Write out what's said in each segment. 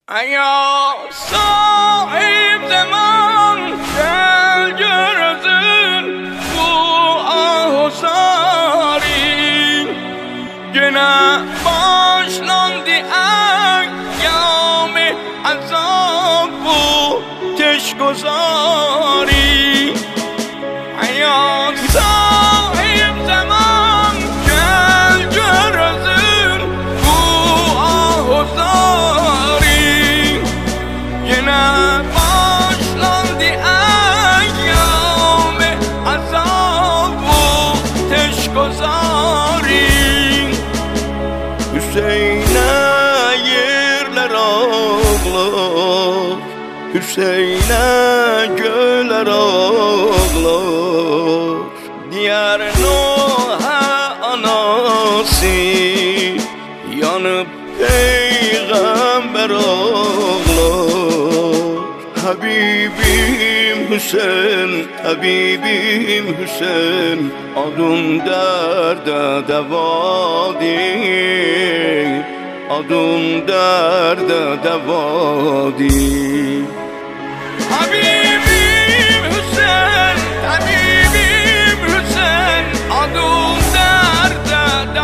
ایا صاحب زمان دل گرزن تو آه ساری گناه باشلاندی ایام عذاب و تشگذاری ایا صاحب زمان دل گرزن تو آه ساری گناه باشلاندی ایام عذاب و تشگذاری Hüseyin'e yerler ağlar, Hüseyin'e göller ağlar. Diyar Nuh'a anası yanıp peygamber ağlar. Habibim Hüseyin, Habibim Hüseyin, adın derde devadir, adın derde devadir. Habibim Hüseyin, Habibim Hüseyin, adın derde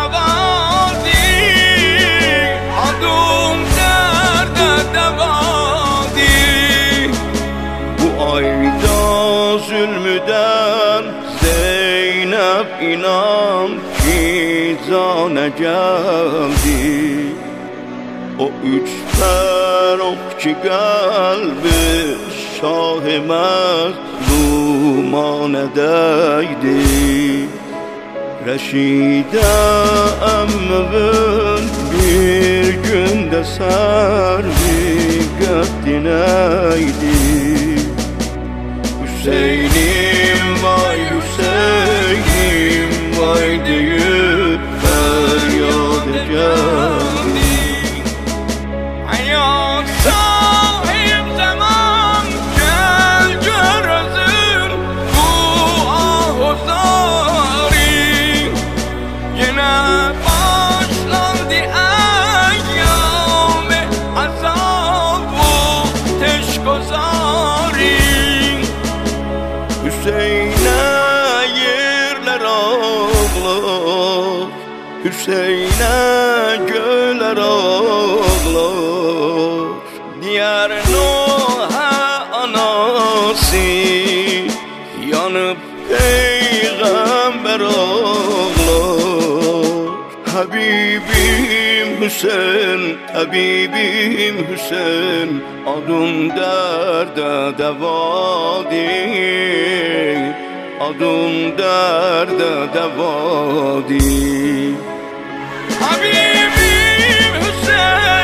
devadir, adın derde devadir. Bu ayda zulmüden Zeynep inan ki cana geldi. O üç ferok ki kalbi Şah-ı Mazluman edeydi. Reşide emmin bir günde servi gökdineydi. Hüseyin'im vay Hüseyin'im vay deyip feryat geldi. Eya sahip zaman gel görürsün bu ah-u zari. Yine başlandı eyyam-ı azab-u teşguzari. Hüseyin'e yerler ağlar, Hüseyin'e göller ağlar. Diyar Nuh'a anası yanıp peygamber ağlar. Habibim Hüseyin, Habibim Hüseyin, adın derde devadir, adın derde devadir. Habibim Hüseyin